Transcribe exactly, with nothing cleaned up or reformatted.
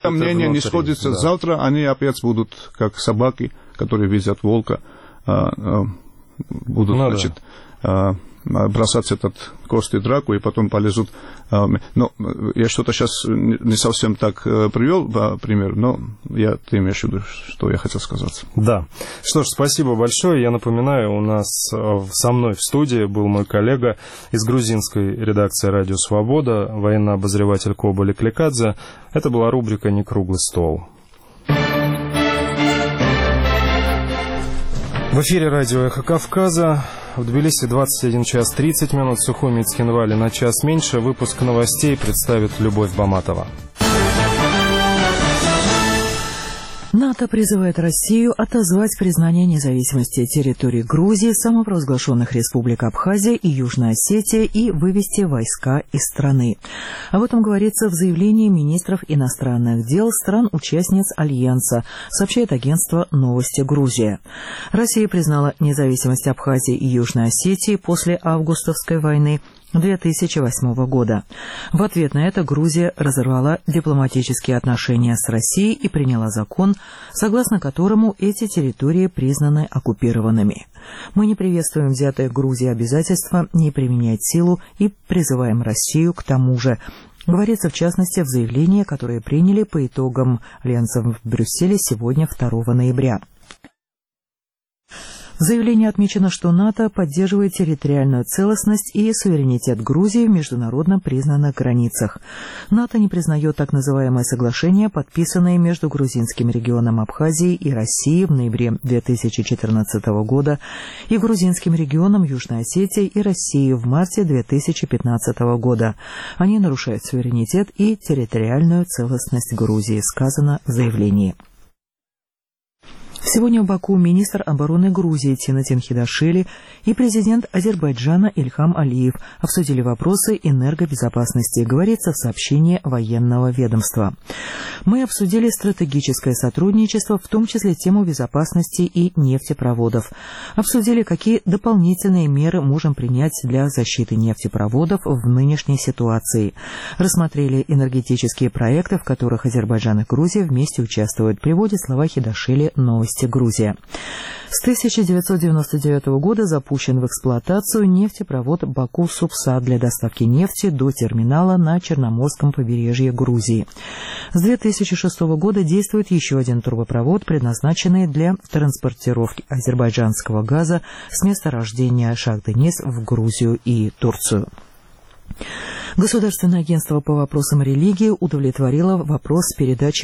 Мнение не сходится. Да. Завтра они опять будут, как собаки, которые видят волка, будут, ну, значит, да. бросать этот кости драку и потом полезут. Но я что-то сейчас не совсем так привел пример, но я, ты имеешь в виду, что я хотел сказать. Да. Что ж, спасибо большое. Я напоминаю, у нас со мной в студии был мой коллега из грузинской редакции «Радио Свобода», военный обозреватель Коба Леклекадзе. Это была рубрика «Не круглый стол». В эфире радио «Эхо Кавказа». В Тбилиси двадцать один час тридцать минут, в Сухуми и Цхинвале на час меньше. Выпуск новостей представит Любовь Баматова. НАТО призывает Россию отозвать признание независимости территории Грузии, самопровозглашенных республик Абхазия и Южная Осетия и вывести войска из страны. Об этом говорится в заявлении министров иностранных дел стран-участниц Альянса, сообщает агентство «Новости Грузия». Россия признала независимость Абхазии и Южной Осетии после августовской войны две тысячи восьмого года. В ответ на это Грузия разорвала дипломатические отношения с Россией и приняла закон, согласно которому эти территории признаны оккупированными. Мы не приветствуем взятое Грузией обязательство не применять силу и призываем Россию к тому же. Говорится, в частности, в заявлении, которое приняли по итогам Альянса в Брюсселе сегодня, второго ноября. В заявлении отмечено, что НАТО поддерживает территориальную целостность и суверенитет Грузии в международно признанных границах. НАТО не признает так называемое соглашение, подписанное между грузинским регионом Абхазии и Россией в ноябре две тысячи четырнадцатого года и грузинским регионом Южной Осетии и Россией в марте две тысячи пятнадцатого года. Они нарушают суверенитет и территориальную целостность Грузии, сказано в заявлении. Сегодня в Баку министр обороны Грузии Тина Тинхидашвили и президент Азербайджана Ильхам Алиев обсудили вопросы энергобезопасности, говорится в сообщении военного ведомства. Мы обсудили стратегическое сотрудничество, в том числе тему безопасности и нефтепроводов. Обсудили, какие дополнительные меры можем принять для защиты нефтепроводов в нынешней ситуации. Рассмотрели энергетические проекты, в которых Азербайджан и Грузия вместе участвуют, приводит слова Хидашвили «Новости Грузия». С тысяча девятьсот девяносто девятого года запущен в эксплуатацию нефтепровод Баку-Супса для доставки нефти до терминала на Черноморском побережье Грузии. С две тысячи шестого года действует еще один трубопровод, предназначенный для транспортировки азербайджанского газа с месторождения Шах-Денис в Грузию и Турцию. Государственное агентство по вопросам религии удовлетворило вопрос передачи